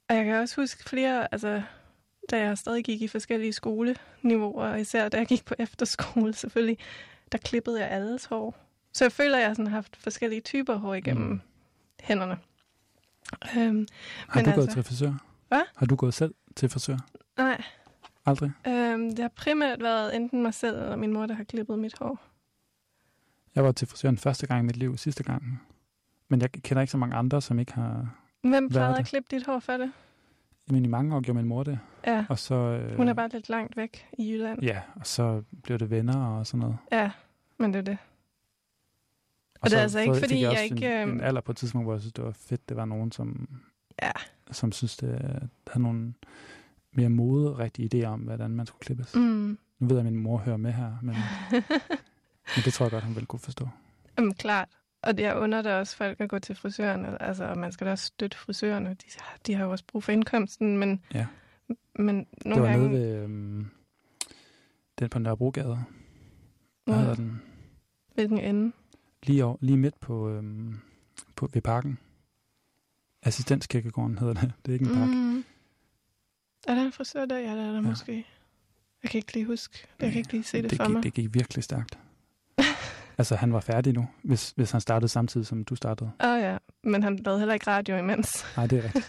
Og jeg kan også huske flere, altså da jeg stadig gik i forskellige skoleniveauer, og især da jeg gik på efterskole selvfølgelig, der klippede jeg alles hår. Så jeg føler, at jeg sådan har haft forskellige typer hår igennem hænderne. Har du gået til frisør? Hvad? Har du gået selv til frisør? Nej. Aldrig? Det har primært været enten mig selv eller min mor, der har klippet mit hår. Jeg var til frisøren første gang i mit liv, sidste gang. Men jeg kender ikke så mange andre, som ikke har... Hvem plejede at klippe dit hår for det? Jamen i mange år gjorde min mor det. Ja, og så, hun er bare lidt langt væk i Jylland. Ja, og så blev det venner og sådan noget. Ja, men det er det. Og det er altså ikke, fordi jeg ikke... en alder på et tidspunkt, hvor jeg synes, det var fedt. Det var nogen, som synes, det havde nogle mere moderigtige idéer om, hvordan man skulle klippes. Nu ved jeg, at min mor hører med her, men det tror jeg godt, hun vil kunne forstå. Jamen klart. Og det er under der også folk at gå til frisøren. Altså, man skal da også støtte frisørerne. De har jo også brug for indkomsten, men, men nogle gange... Det var nede ved den på Nørrebrogade. Hvad hedder den? Hvilken ende? Lige midt på ved parken. Assistenskirkegården hedder det. Det er ikke en park. Er der en frisør der? Ja, der er der måske. Jeg kan ikke lige huske. Jeg kan ikke lige se det for mig. Det gik virkelig stærkt. Altså, han var færdig nu, hvis han startede samtidig, som du startede. Ja, men han lavede heller ikke radio imens. Nej, det er rigtigt.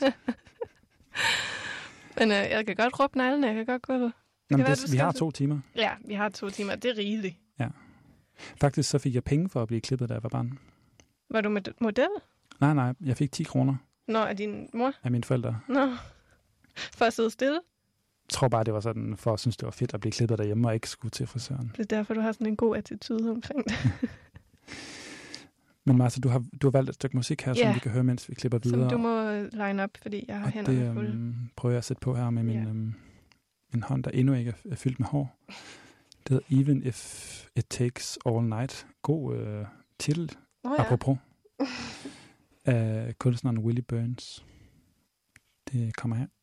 Men jeg kan godt råbe neglene, jeg kan godt gå. Vi har 2 timer. Ja, vi har 2 timer. Det er rigeligt. Ja. Faktisk så fik jeg penge for at blive klippet, da jeg var barn. Var du model? Nej, jeg fik 10 kroner. Nå, af din mor? Af mine forældre. Nå, for at sidde stille? Jeg tror bare, det var sådan, for at synes, det var fedt at blive klippet derhjemme og ikke skulle til frisøren. Det er derfor, du har sådan en god attitude omkring det. Men Martha, du har valgt et stykke musik her, som vi kan høre, mens vi klipper videre. Som du må line op, fordi jeg har hænderne fulde. Det prøver jeg at sætte på her med min hånd, der endnu ikke er fyldt med hår. Det hedder Even If It Takes All Night. God titel, apropos, af kunstneren Willie Burns. Det kommer her.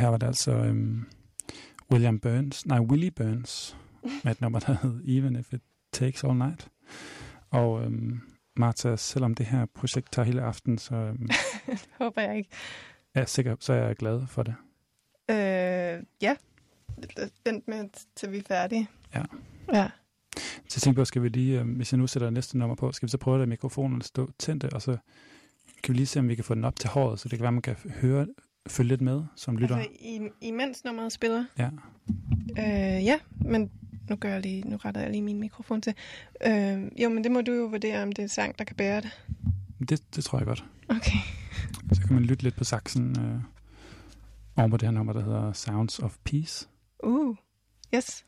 her var det altså Willie Burns med et nummer, der hed Even If It Takes All Night. Og Martha, selvom det her projekt tager hele aften, så håber jeg ikke. Er sikker, så er jeg glad for det. Ja. Vent med, til vi er færdige. Ja. Så jeg tænker på, skal vi lige, hvis jeg nu sætter næste nummer på, skal vi så prøve at lade mikrofonen stå tændte, og så kan vi lige se, om vi kan få den op til håret, så det kan være, man kan følge lidt med som lytter. Altså imens nummeret spiller? Ja. Ja, men nu retter jeg lige min mikrofon til. Jo, men det må du jo vurdere, om det er sang, der kan bære det. Det tror jeg godt. Okay. Så kan man lytte lidt på saksen over på det her nummer, der hedder Sounds of Peace. Yes.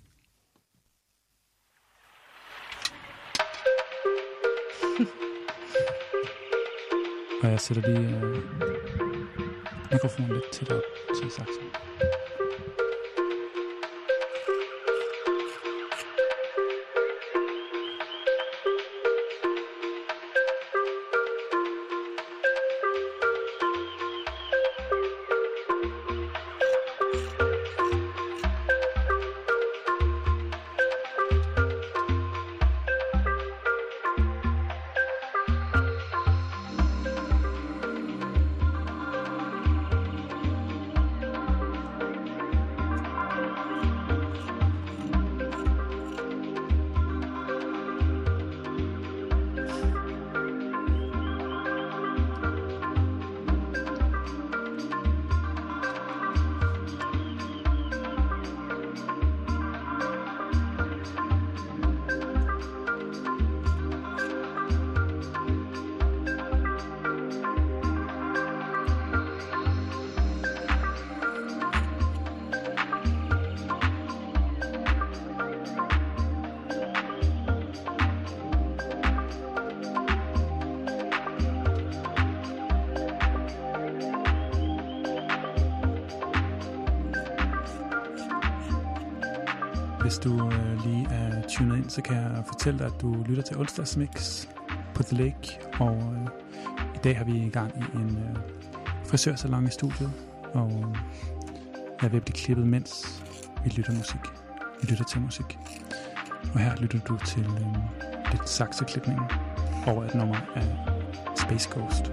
Og jeg sætter lige mikrofonen lidt tættere til saksen. Hvis du lige er tunet ind, så kan jeg fortælle dig, at du lytter til onsdagsmix på The Lake. Og i dag har vi i gang i en frisørsalon i studiet. Og jeg er ved at blive klippet, mens vi lytter til musik. Og her lytter du til lidt sakseklipning over et nummer af Space Ghost.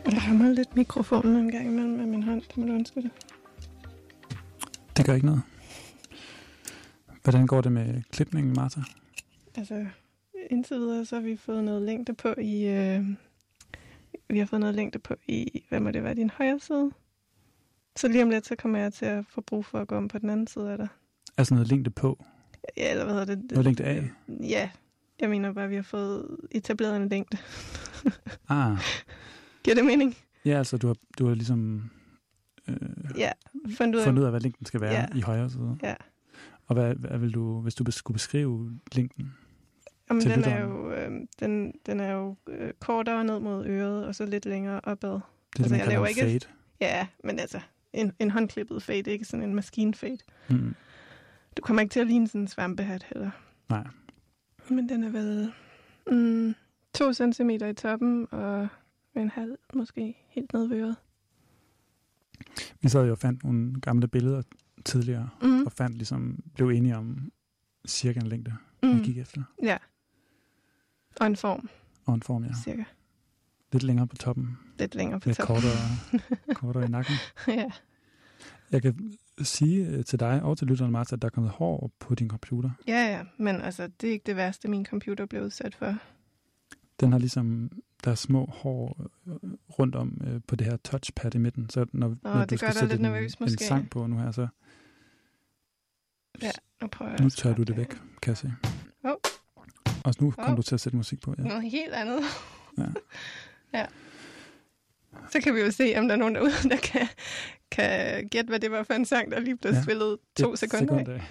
Og der rammer lidt mikrofonen en gang imellem med min hånd. Det må du ønske det. Det gør ikke noget. Hvordan går det med klipningen, Martha? Altså, indtil videre, så har vi fået noget længde på i... vi har fået noget længde på i... Hvad må det være? Din højre side? Så lige om lidt, så kommer jeg til at få brug for at gå om på den anden side af dig. Altså noget længde på? Ja, eller hvad hedder det? Noget længde af? Ja, jeg mener bare, at vi har fået etableret en længde. Giver det mening? Ja, altså du har ligesom fundet ud af, hvad længden skal være i højre side. Ja. Og hvad vil du, hvis du skulle beskrive længden? Jamen, den er jo kortere ned mod øret, og så lidt længere opad. Det er altså, det, man kalder en fade. Ja, men altså en håndklippet fade, ikke sådan en maskinfade. Mm. Du kommer ikke til at ligne sådan en svampehat heller. Nej. Men den er vel 2 centimeter i toppen, og en halv måske helt ned ved øret. Vi sad jo og fandt nogle gamle billeder tidligere, og blev enige om cirka en længde, vi gik efter. Ja. Og en form. Og en form, ja. Cirka. Lidt længere på toppen. Lidt længere på toppen. Lidt kortere i nakken. Ja. Jeg kan sige til dig og til lytteren, Martha, at der er kommet hår på din computer. Ja, men altså, det er ikke det værste, min computer blev udsat for. Den har ligesom, der er små hår rundt om på det her touchpad i midten, så når du skal sætte en sang på nu her, så ja, nu prøver jeg. Nu tør du det væk, kan jeg se. Og nu kommer du til at sætte musik på. Ja. Noget helt andet. Ja. Ja. Så kan vi jo se, om der er nogen derude, der kan gætte, hvad det var for en sang, der lige blev spillet 2 sekunder.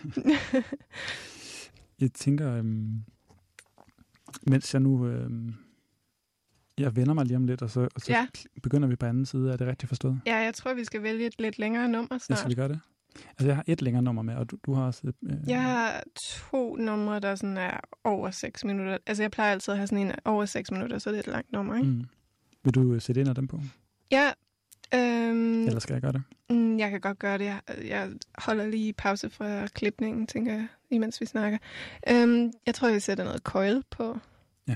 Jeg tænker, mens jeg nu jeg vender mig lige om lidt, og så begynder vi på anden side. Er det rigtigt forstået? Ja, jeg tror, vi skal vælge et lidt længere nummer snart. Ja, skal vi gøre det? Altså, jeg har et længere nummer med, og du har også... Jeg har 2 numre, der sådan er over 6 minutter. Altså, jeg plejer altid at have sådan en over 6 minutter, så det er et langt nummer, ikke? Mm. Vil du sætte ind af dem på? Ja. Eller skal jeg gøre det? Jeg kan godt gøre det. Jeg holder lige pause fra klipningen, tænker jeg, imens vi snakker. Jeg tror, jeg sætter noget coil på. Ja.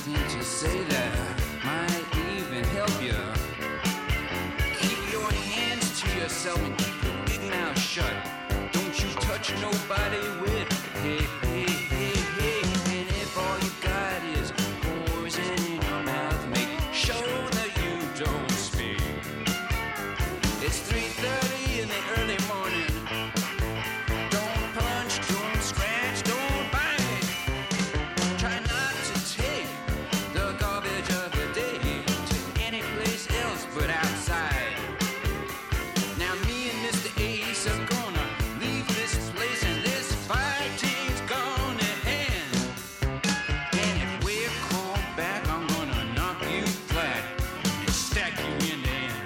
Can't you say that might even help you? Keep your hands to yourself and keep your big mouth shut. Don't you touch nobody with hey, hey, hey, hey. And if all you got is poison in your mouth, make sure that you don't speak. It's 3:30 in the early morning. Don't punch, don't scratch, don't bite. Try not to take the garbage of the day to any place else but outside. Now me and Mr. Ace are gonna leave this place and this fighting's gonna end. And if we're called back, I'm gonna knock you flat and stack you in the end.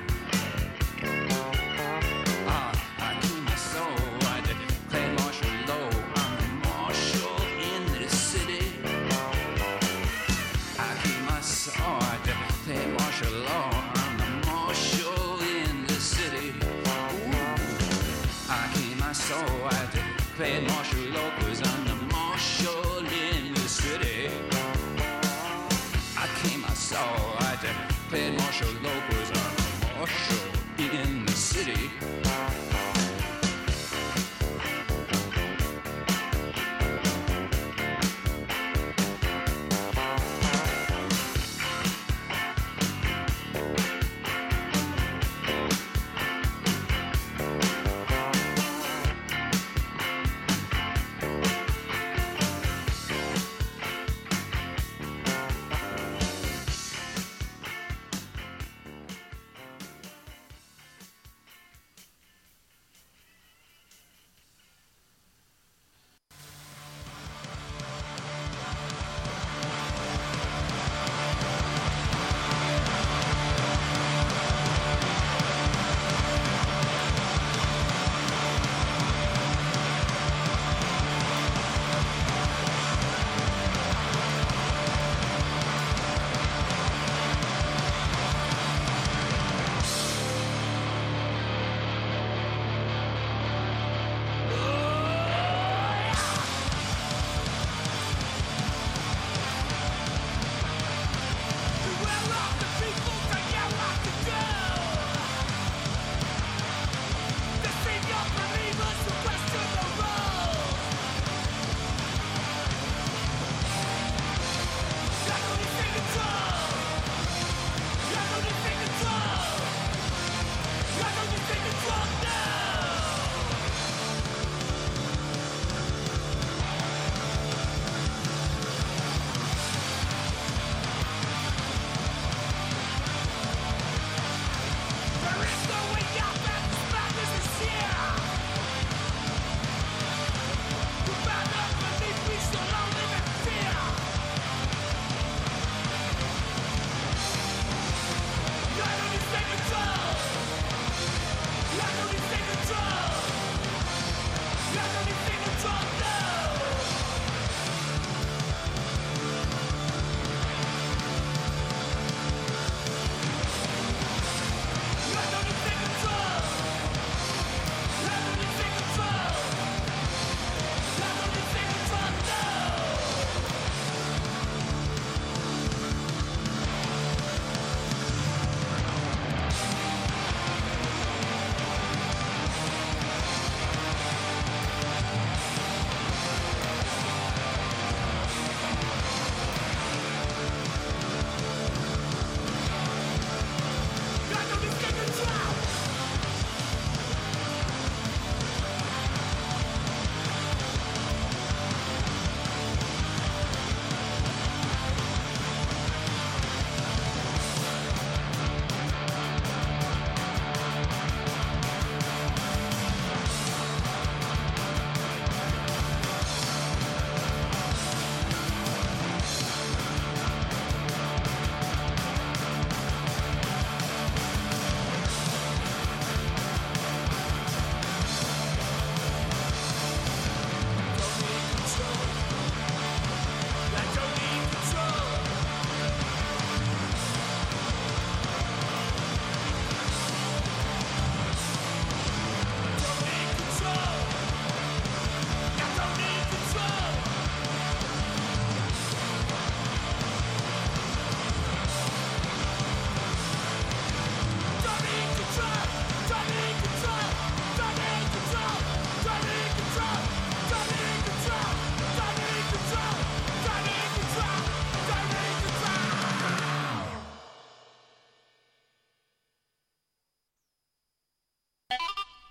I kill my soul, I declare martial law. I'm the marshal in this city. I keep my soul, I declare martial law. I'm the marshal in this city. Ooh. I keep my soul, I declare martial law, 'cause I'm the marshal in the city. I keep my soul, I declare martial law, 'cause I'm the marshal in the city.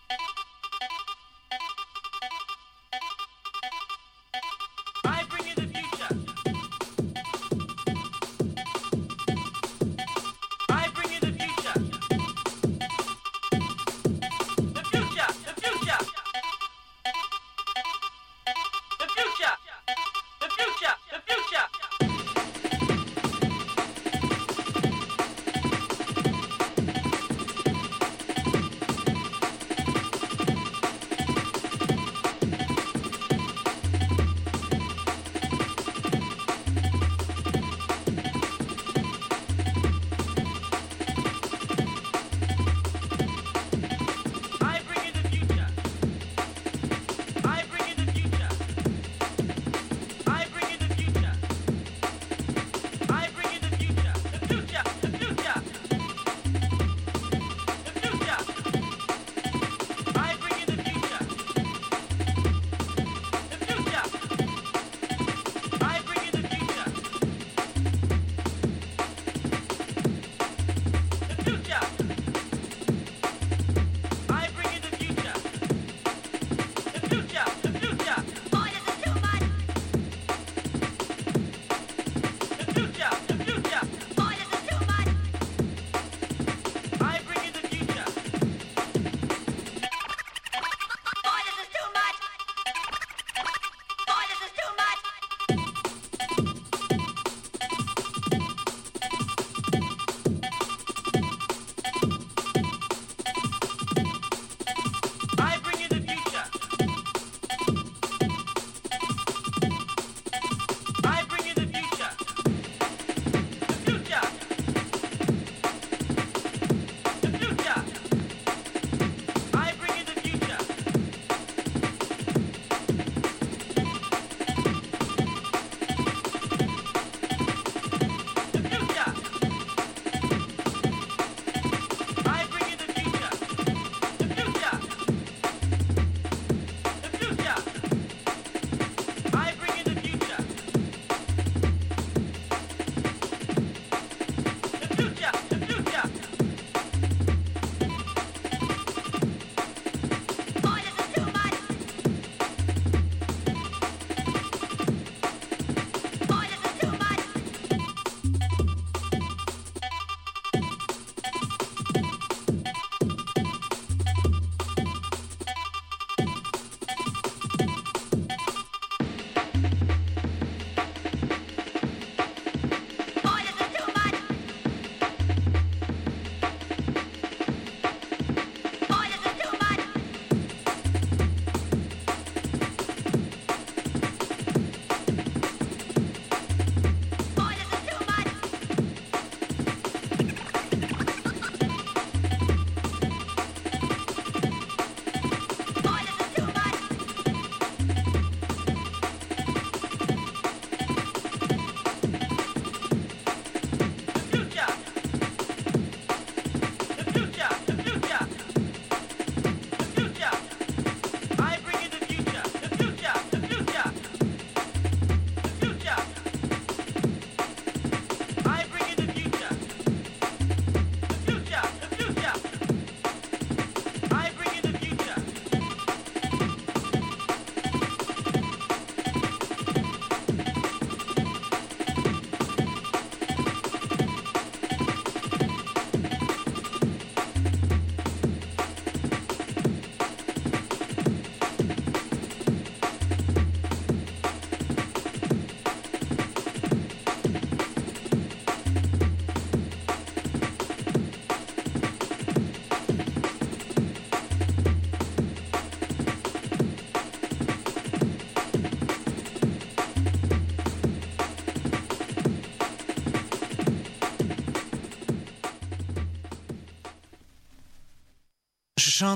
Je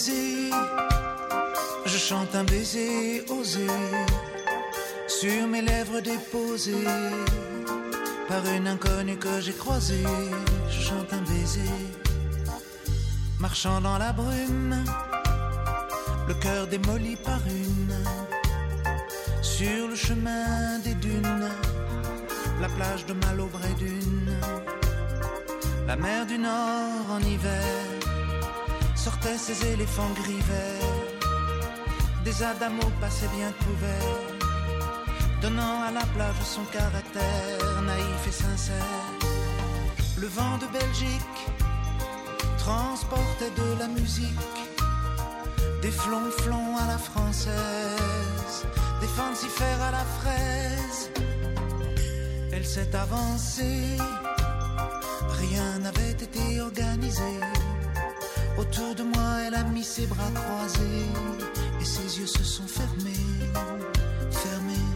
chante un baiser osé sur mes lèvres déposées par une inconnue que j'ai croisée. Je chante un baiser marchant dans la brume, le cœur démoli par une, sur le chemin des dunes, la plage de Malo vraie dune, la mer du Nord en hiver sortait ses éléphants gris verts, des adamos passaient bien couverts, donnant à la plage son caractère naïf et sincère. Le vent de Belgique transportait de la musique, des flonflons à la française, des fancifères à la fraise. Elle s'est avancée, rien n'avait été organisé. Autour de moi, elle a mis ses bras croisés et ses yeux se sont fermés, fermés.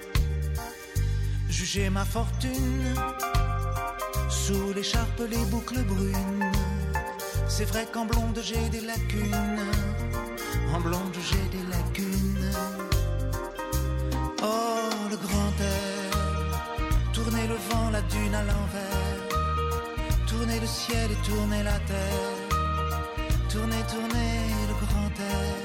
Jugez ma fortune, sous l'écharpe les boucles brunes. C'est vrai qu'en blonde j'ai des lacunes, en blonde j'ai des lacunes. Oh, le grand air, tourner le vent, la dune à l'envers, tourner le ciel et tourner la terre, tourner, tourner le grand air.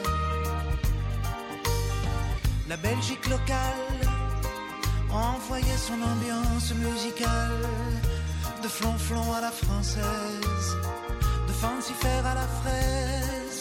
La Belgique locale envoyait son ambiance musicale, de flonflon à la française, de fancifère à la fraise.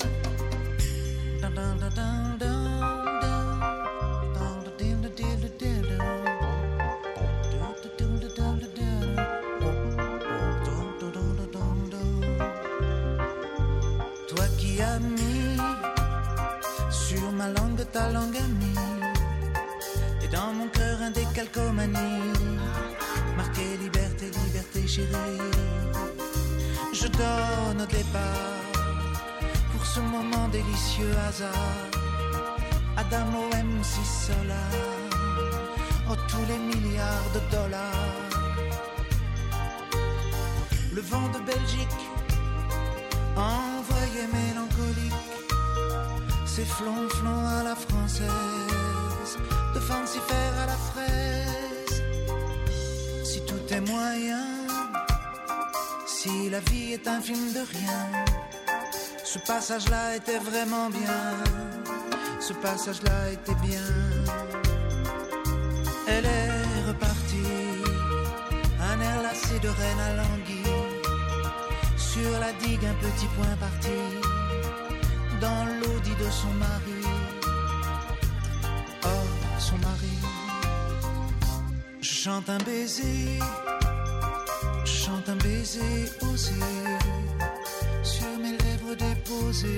Toi qui as mis sur ma langue ta langue amie, et dans mon cœur un décalcomanie, marqué liberté, liberté chérie. Je donne au départ pour ce moment délicieux hasard, Adamo MC Solar, oh tous les milliards de dollars. Le vent de Belgique envoyait mélancolique ses flonflons à la française, de fancifère à la fraise. Si tout est moyen, si la vie est un film de rien, ce passage-là était vraiment bien, ce passage-là était bien. Elle est repartie, un air lassé de reine à l'anguille, sur la digue un petit point parti, dans l'audit de son mari. Oh, son mari. Je chante un baiser, je chante un baiser osé, sur mes lèvres déposées.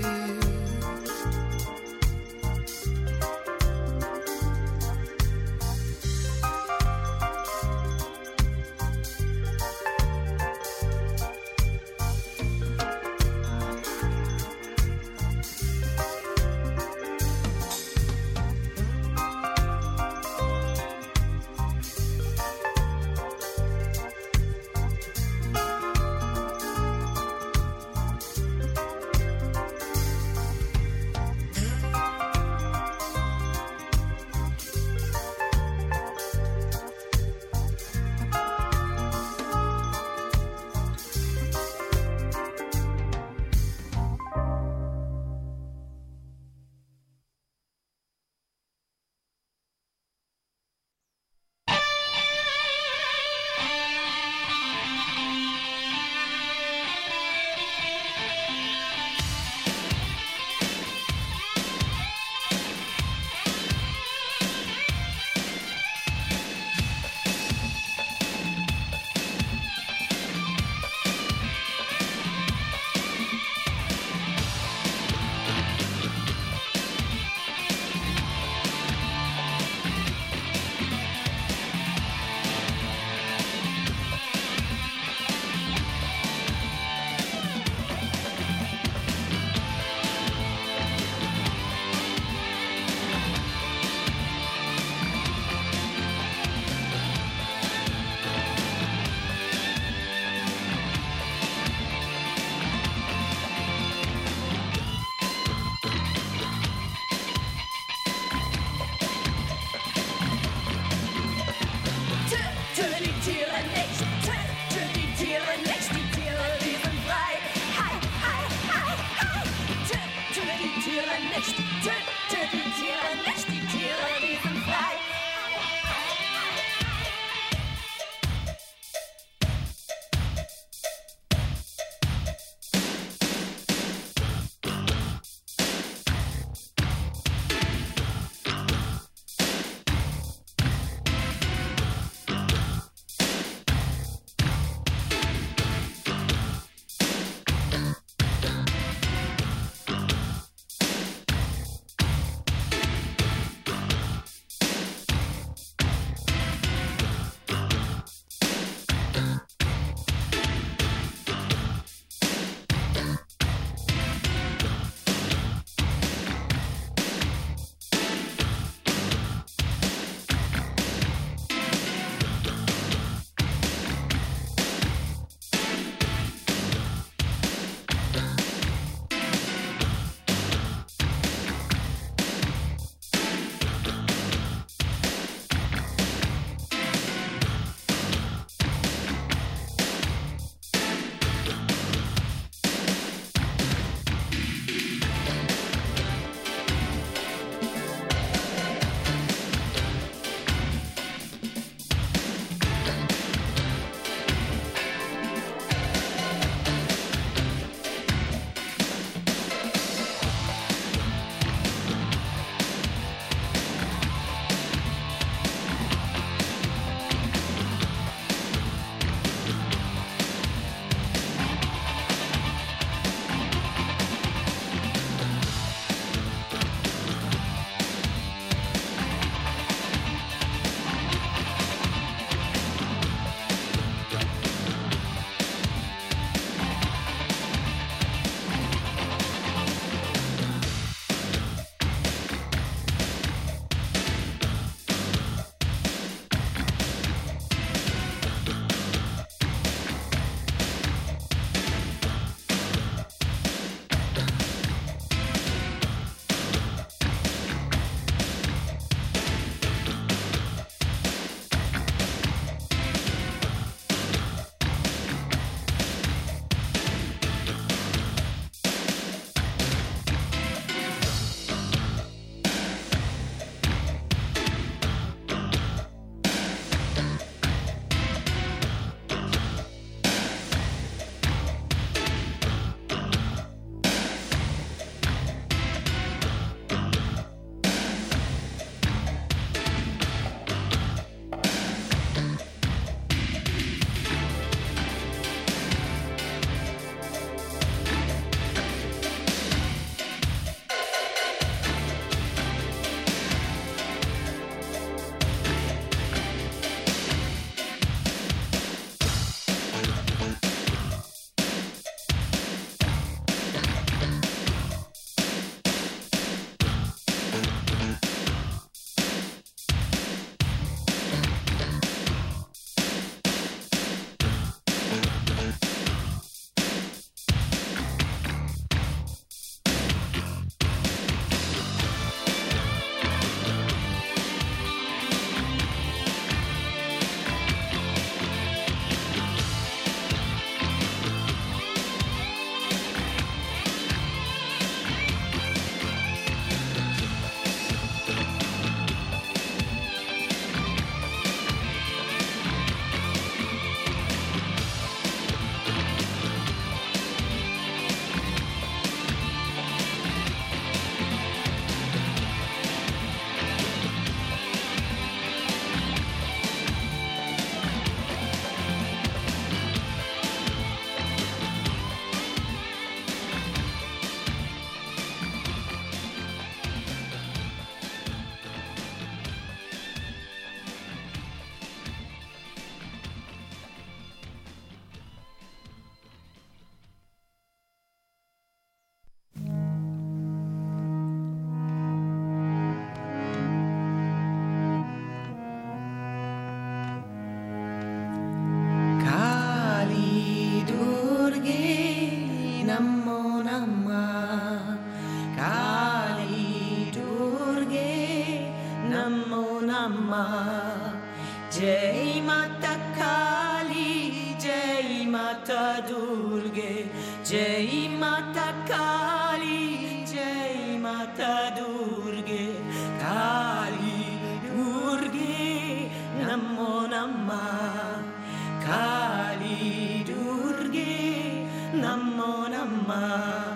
Durge, Jai Mata Kali, Jai Mata Durge, Kali Durge, Namo Namah, Kali Durge, Namo Namah,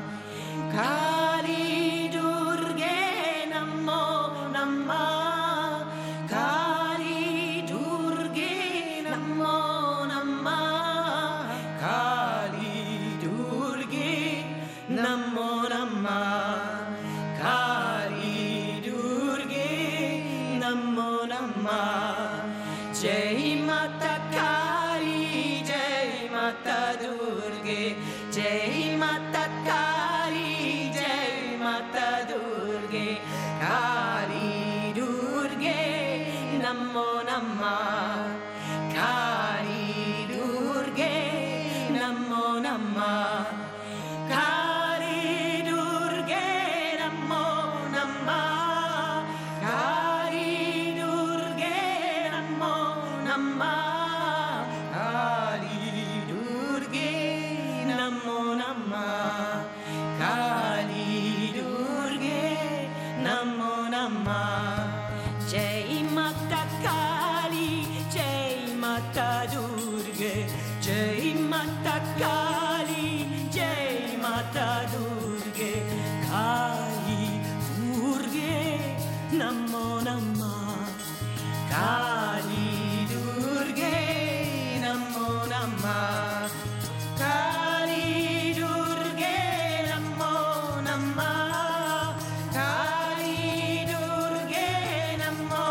Kali Durge, Namo Namah, Kali Durge, Namo Namah, Kali Durge, Namo Namah, Kali Durge, Namo Namah, Jai Mata Kali, Jai Mata Durge, Jai Mata Kali, Jai Mata Durge, Kali Durge, Namo Namah, Kali Durge, Namo Namah, Kali Durge, Namo Namah, Kali Durge, Namo Namah, Kali Durge, Namo Namah, Kali Durge, Namo Namah, Jai Mata Kali, Jai Mata Durge, Jai Mata Kali, Jai Mata Durge, Kali Durge, Namo Namah, Kali Durge, Namo Namah, Kali Durge, Namo Namah, Kali Durge, Namo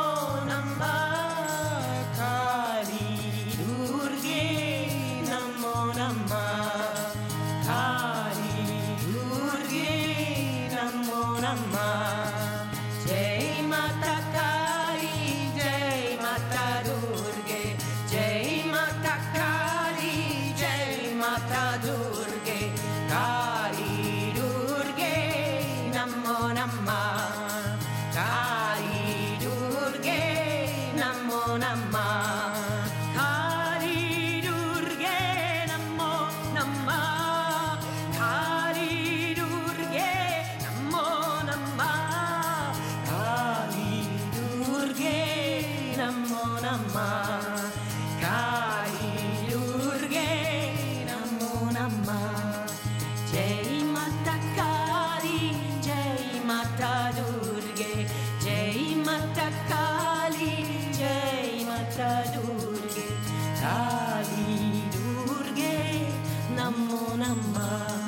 Namah, Kali Durge, Namo Namah, Kali Durge, Namo Namah, Jai Mata Kali, Jai Mata Durge, Jai Mata Kali, Jai Mata Durge, Kali Durge, Namo Namah, Kali Durge, Namo Namah, Kali Durge, Namo Namah, Kali Durge, Namo Namah, Kali Durge, Namo Namah, Kali Durge, Namo Namah, Jai Mata Kali, Jai Mata Durge, Jai Mata Kali, Jai Mata Durge, Kali Durge, Namo Namah,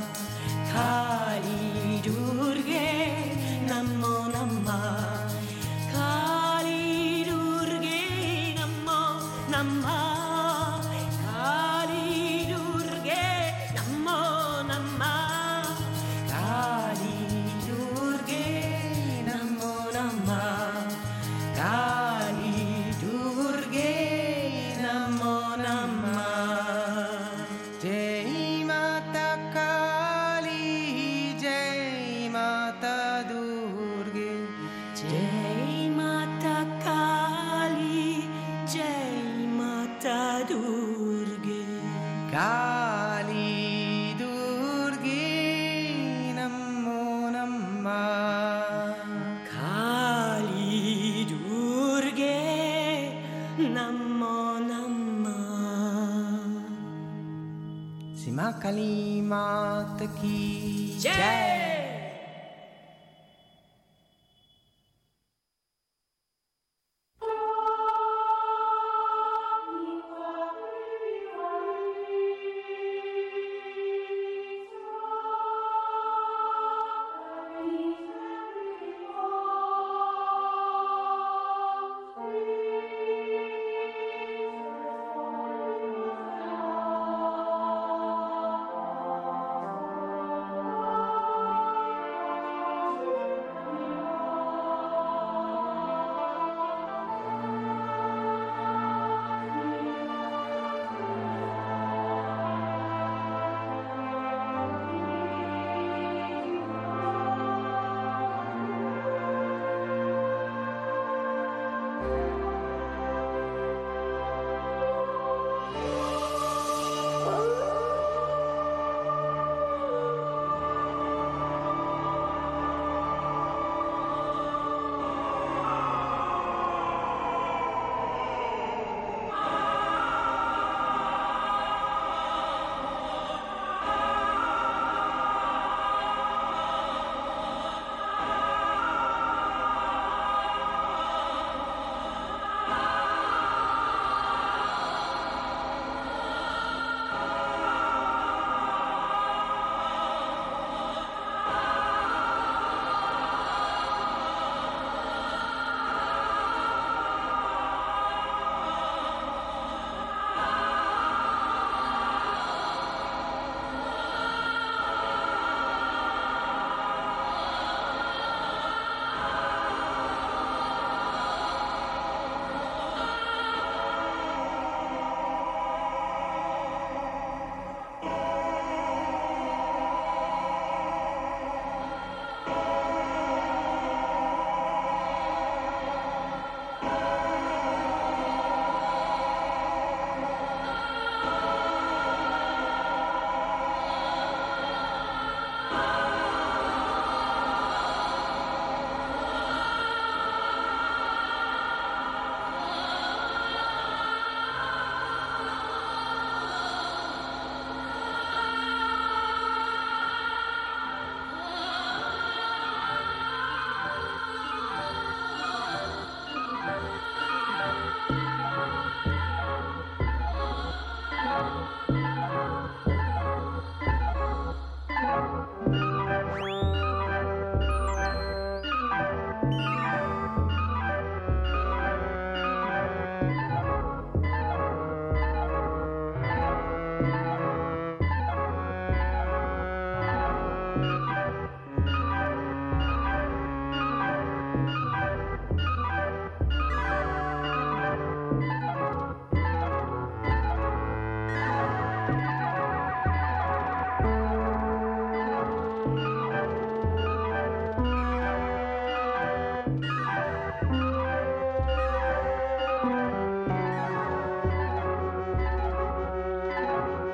Kali Durge, Namo Namah, Kali Durge, Namo Namah, Kali Durge, Namo Namah, Kali Durge, Namo Namah, Kali Durge, Namo Namah, Jai Mata Kali, Jai Mata Durge, Jai Mata Kali, Jai Mata Durge, Kali Durge, Namo Namah, Kali Durge, Namo Namah. Sima Kali Mata Ki Jai.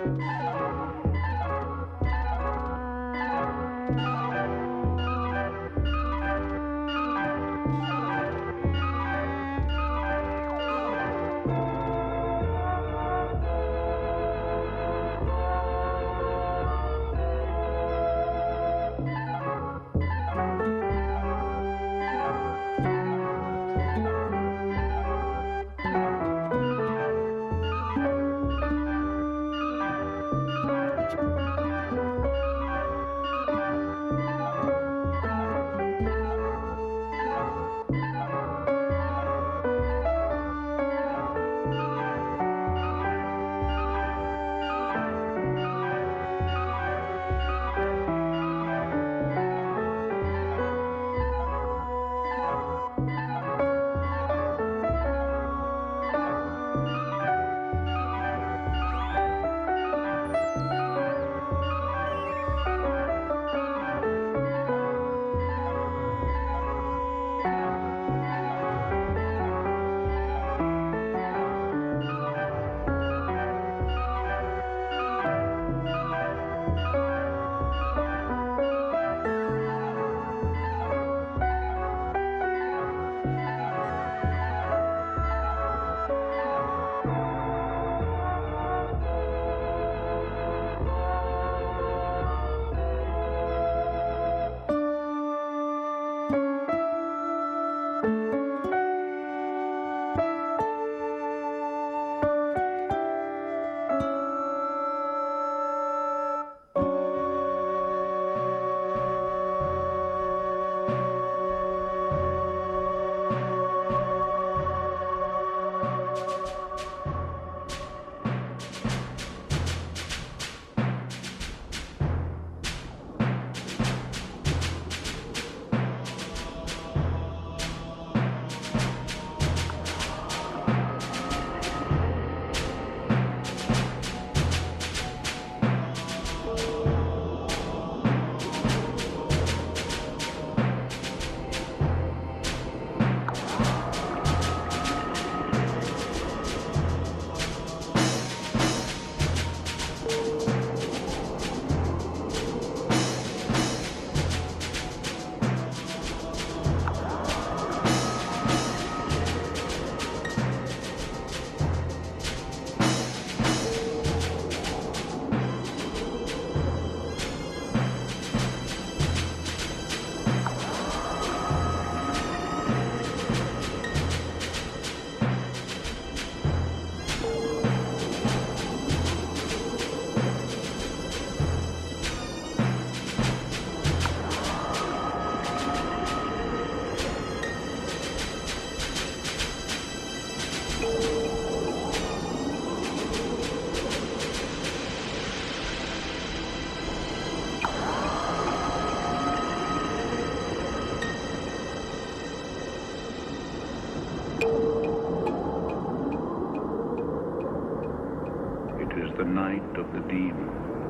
the night of the demon.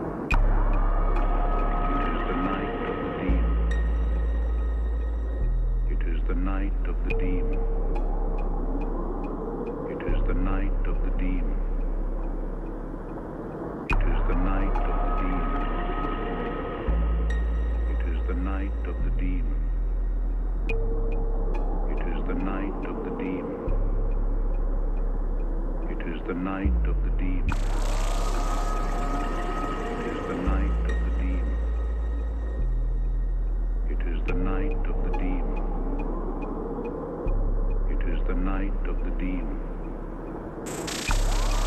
It is the night of the demon. It is the night of the demon. It is the night of the demon. It is the night of the demon. It is the night of the demon. It is the night of the demon. It is the night of the demon. It is the night of the demon. It is the night of the demon. It is the night of the demon.